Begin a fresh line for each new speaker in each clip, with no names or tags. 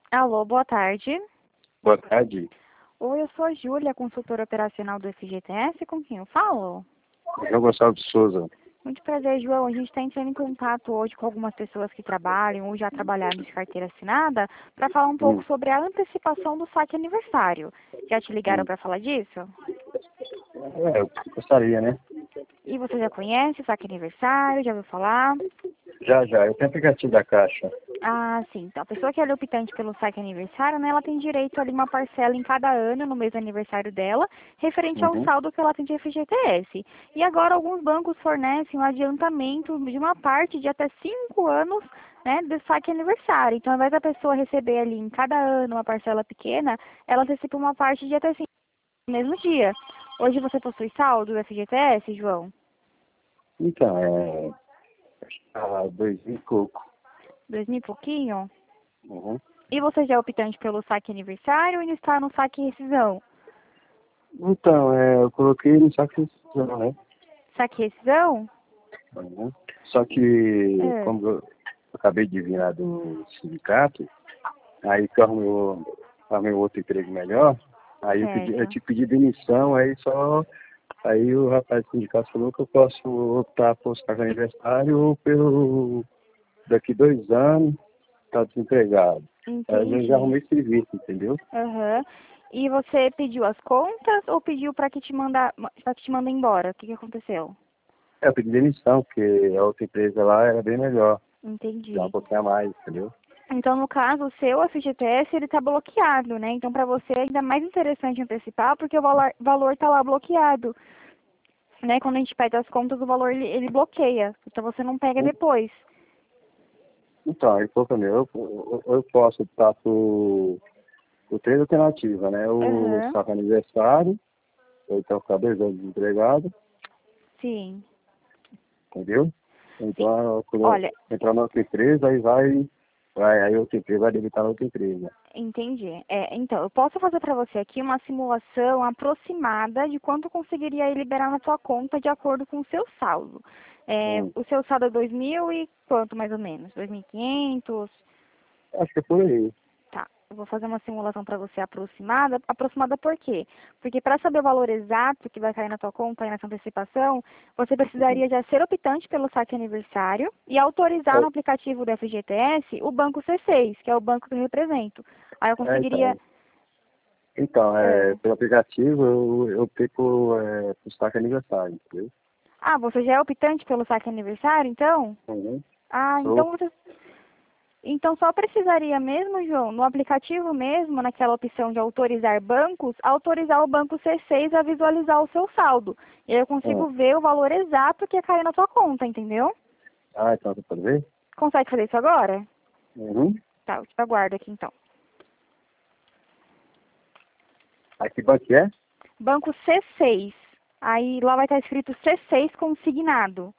Alô, boa tarde.
Boa tarde.
Oi, eu sou a Júlia, consultora operacional do FGTS, com quem eu falo?
João Gonçalves de Souza.
Muito prazer, João. A gente está entrando em contato hoje com algumas pessoas que trabalham ou já trabalharam de carteira assinada para falar um pouco
Hum,
sobre a antecipação do saque aniversário. Já te ligaram
hum.
para falar disso?
Eu gostaria, né?
E você já conhece o saque aniversário? Já ouviu falar?
Já. Eu tenho aplicativo da Caixa.
Ah, sim. Então, a pessoa que é optante pelo saque aniversário, né, ela tem direito ali uma parcela em cada ano, no mês do aniversário dela, referente ao
Uhum.
saldo que ela tem de FGTS. E agora alguns bancos fornecem um adiantamento de uma parte de até 5 anos, né, do saque aniversário. Então, ao invés da pessoa receber ali em cada ano uma parcela pequena, ela antecipa uma parte de até 5 no mesmo dia. Hoje você possui saldo do FGTS, João?
Então, acho que tá 2.000 e pouco.
2.000 e pouquinho?
Uhum.
E você já é optante pelo saque aniversário ou ainda está no saque rescisão?
Então, eu coloquei no sacrifício, né?
Saque rescisão?
Uhum. Só que,
É,
como eu acabei de vir lá do sindicato, aí que eu arrumei outro emprego melhor, aí eu
certo.
te pedi demissão, aí o rapaz do sindicato falou que eu posso optar por sacar aniversário ou pelo daqui 2 anos tá desempregado. Aí eu já
Entendi.
arrumei serviço, entendeu?
Aham. E você pediu as contas ou pediu para que te mandem embora? O que que aconteceu?
Eu pedi demissão, porque a outra empresa lá era bem melhor, já um
Entendi.
pouquinho a mais, entendeu?
Então, no caso, o seu FGTS, ele está bloqueado, né? Então, para você é ainda mais interessante antecipar, porque o valor está lá bloqueado, né? Quando a gente pega as contas, o valor ele bloqueia. Então, você não pega depois.
Então, aí falou pra mim, eu posso optar por três alternativas, né? O
Aham.
saco aniversário, ou então ficar 2 anos desempregado,
Sim.
entendeu?
Sim.
Então, quando eu
Olha,
entrar na outra empresa, aí a outra empresa vai debitar na outra empresa.
entendi. Então, eu posso fazer para você aqui uma simulação aproximada de quanto conseguiria aí liberar na sua conta de acordo com o seu saldo.
Hum.
O seu saldo é 2.000 e quanto mais ou menos? 2.500?
Acho que é por aí.
Tá. Eu vou fazer uma simulação para você aproximada. Aproximada por quê? Porque para saber o valor exato que vai cair na tua conta aí nessa antecipação, você
Uhum.
precisaria já ser optante pelo saque aniversário e autorizar no aplicativo do FGTS o banco C6, que é o banco que eu represento. Aí eu conseguiria.
Então. Então,
é,
pelo aplicativo eu optei por saque aniversário, entendeu?
Ah, você já é optante pelo saque aniversário, então?
Uhum.
Ah,
Sou.
então só precisaria mesmo, João, no aplicativo mesmo, naquela opção de autorizar bancos, autorizar o banco C6 a visualizar o seu saldo. E aí eu
Ah,
consigo ver o valor exato que caiu na tua conta, entendeu?
então você pode ver?
Consegue fazer isso agora?
Uhum.
Tá, eu te aguardo aqui então.
Aí que banco que é?
Banco C6. Aí lá vai estar escrito C6 consignado.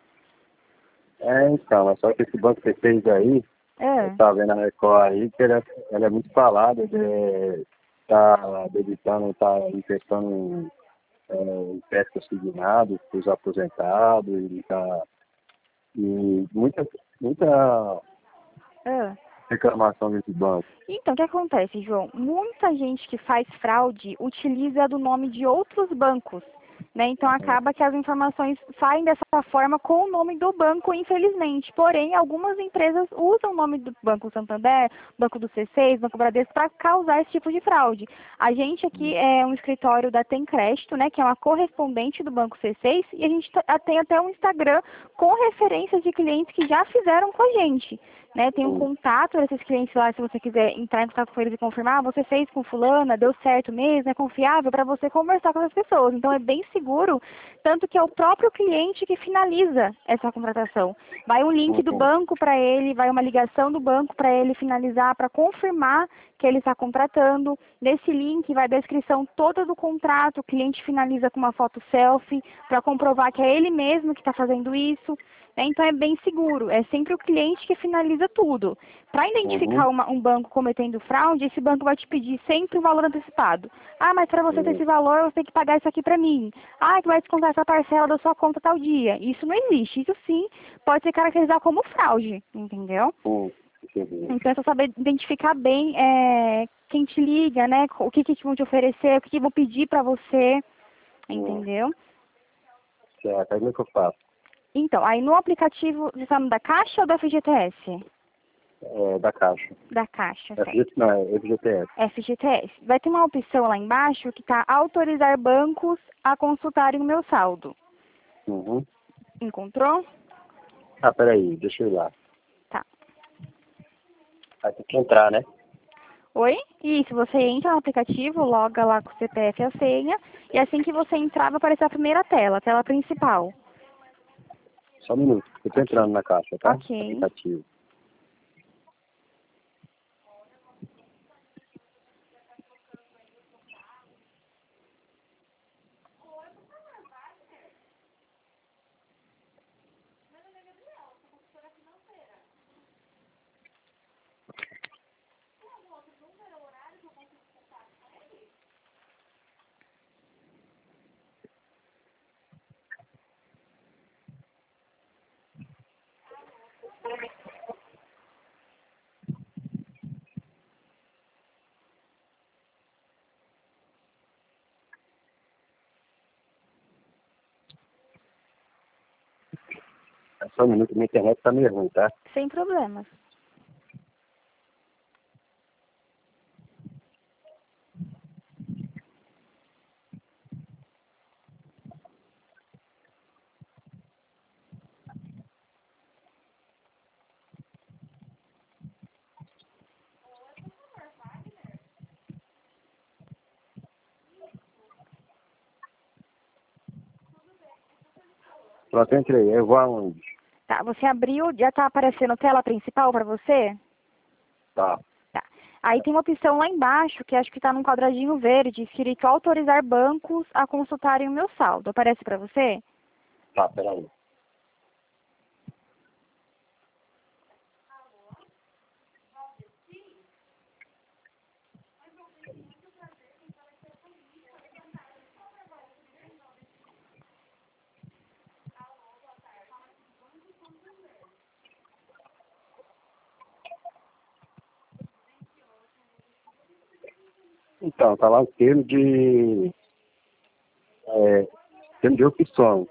Então, é só que esse banco que você fez aí, eu
Ah,
estava vendo a Record aí, que ela é muito falada, tá debitando, tá emprestando empréstimo assignado para os aposentados, e muita
ah.
reclamação desse banco.
Então, o que acontece, João? Muita gente que faz fraude utiliza do nome de outros bancos, né? Então,
Uhum.
acaba que as informações saem dessa forma com o nome do banco, infelizmente. Porém, algumas empresas usam o nome do Banco Santander, Banco do C6, Banco Bradesco, para causar esse tipo de fraude. A gente aqui é um escritório da Tem Crédito, né? Que é uma correspondente do Banco C6, e a gente tem até um Instagram com referências de clientes que já fizeram com a gente, né? Tem um
Uhum.
contato desses clientes lá, se você quiser entrar em contato com eles e confirmar, você fez com fulana, deu certo mesmo, é confiável para você conversar com as pessoas. Então é bem seguro, tanto que é o próprio cliente que finaliza essa contratação. Vai um link do
Uhum.
banco para ele, vai uma ligação do banco para ele finalizar, para confirmar que ele está contratando. Nesse link vai a descrição toda do contrato, o cliente finaliza com uma foto selfie para comprovar que é ele mesmo que está fazendo isso. Então é bem seguro, é sempre o cliente que finaliza tudo. Para identificar
Uhum.
um banco cometendo fraude, esse banco vai te pedir sempre o valor antecipado. Ah, mas para você ter
Uhum.
esse valor, você tem que pagar isso aqui para mim. Ah, que vai descontar essa parcela da sua conta tal dia. Isso não existe. Isso sim pode ser caracterizado como fraude, entendeu?
Uhum. Uhum.
Então é só saber identificar bem quem te liga, né? O que vão te oferecer, o que vão pedir para você, entendeu?
Certo, aí como é que eu faço?
Então, aí no aplicativo, você está no da Caixa ou da FGTS?
Da Caixa.
Da Caixa, certo.
Não, é FGTS.
FGTS. Vai ter uma opção lá embaixo que está autorizar bancos a consultarem o meu saldo.
Uhum.
Encontrou?
Ah, peraí, deixa eu ir lá.
Tá.
Aí tem que entrar, né?
Oi? Isso, você entra no aplicativo, loga lá com o CPF e a senha, e assim que você entrar vai aparecer a primeira tela, a tela principal.
Só um minuto, eu tô entrando na Caixa, tá?
Ok.
Aplicativo. Só um minuto, minha internet tá meio ruim, tá?
Sem problemas.
Pronto, eu entrei. Eu vou aonde?
Tá, você abriu, já está aparecendo tela principal para você?
Tá,
Tá. Aí tem uma opção lá embaixo, que acho que está num quadradinho verde, escrito autorizar bancos a consultarem o meu saldo. Aparece para você?
tá, peraí. Então, tá lá o termo de opção.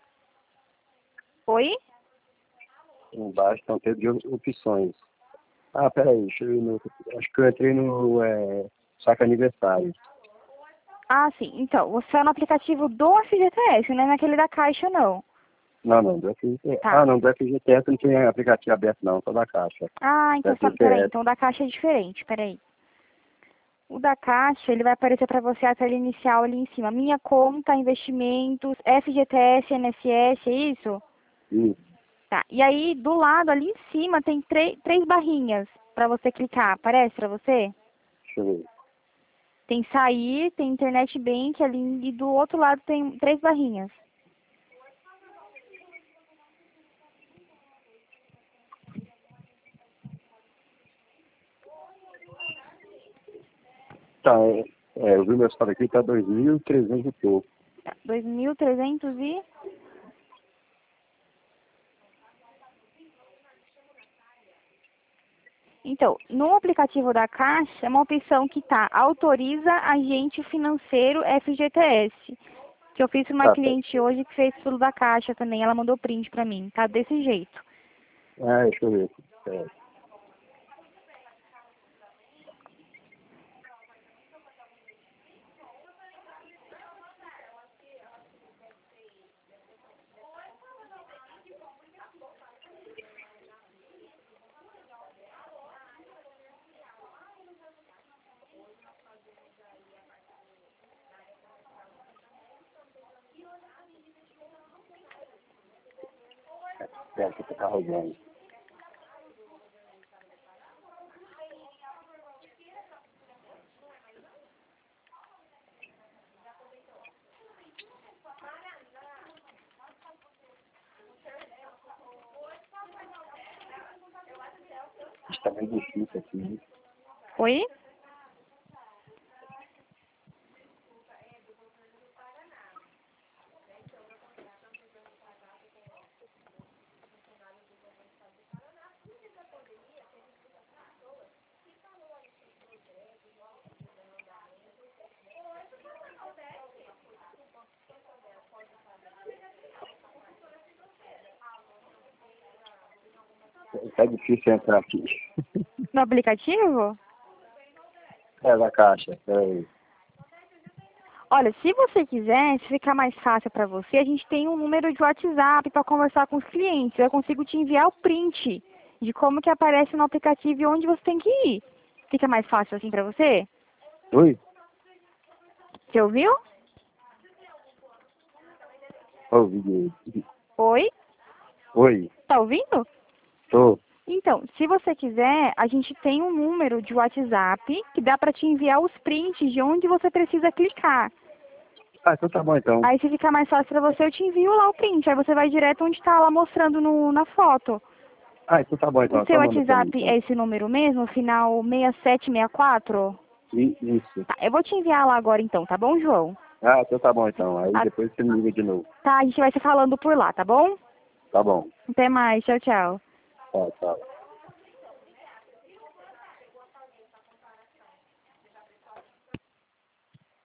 Oi?
Embaixo tá um termo de opções. Ah, peraí, deixa eu ir no... Acho que eu entrei no saque aniversário.
Ah, sim. Então, você é no aplicativo do FGTS, não é naquele da Caixa, não.
Não, do FGTS.
Tá.
Ah, não, do FGTS não tem aplicativo aberto não, só da Caixa.
Ah,
Do
então, peraí.
FGTS.
Então, o da Caixa é diferente, peraí. O da Caixa, ele vai aparecer para você a tela inicial ali em cima. Minha conta, investimentos, FGTS, INSS, é isso?
Isso,
Tá. E aí, do lado, ali em cima, tem três barrinhas para você clicar. Aparece para você?
deixa eu ver.
Tem sair, tem internet bank ali, e do outro lado tem três barrinhas.
Tá, eu vi meu estado aqui, tá 2.300 e pouco.
Tá. 2.300 e... Então, no aplicativo da Caixa, é uma opção que tá, autoriza agente financeiro FGTS. Que eu fiz para uma
Tá, tá.
cliente hoje que fez tudo da Caixa também. Ela mandou print para mim. Tá desse jeito.
Deixa eu ver. É, aqui tá carregando. Está bem difícil aqui.
Oi?
Tá difícil entrar aqui.
No aplicativo?
É da caixa, peraí.
Olha, se você quiser, se ficar mais fácil para você, a gente tem um número de WhatsApp para conversar com os clientes. Eu consigo te enviar o print de como que aparece no aplicativo e onde você tem que ir. Fica mais fácil assim para você?
Oi?
Você ouviu?
Ouvi.
Oi?
Oi,
Tá ouvindo?
tô.
Então, se você quiser, a gente tem um número de WhatsApp que dá para te enviar os prints de onde você precisa clicar.
Ah, então tá bom então.
Aí se ficar mais fácil para você, eu te envio lá o print. Aí você vai direto onde está lá mostrando na foto.
Ah, então tá bom
O
então.
seu
Só manda pra mim
WhatsApp é
então.
esse número mesmo, final 6764?
Isso.
Tá, eu vou te enviar lá agora então, tá bom, João?
Ah, então tá bom então. Aí
A-
depois você me liga de novo.
Tá, a gente vai se falando por lá, tá bom?
Tá bom.
Até mais, tchau, tchau.
Tchau, tchau.